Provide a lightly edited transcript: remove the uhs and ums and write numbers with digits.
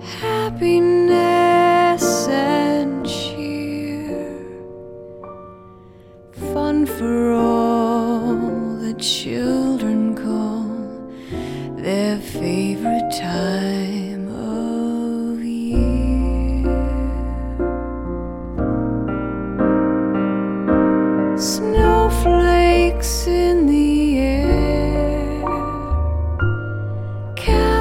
happiness and cheer, fun for all the children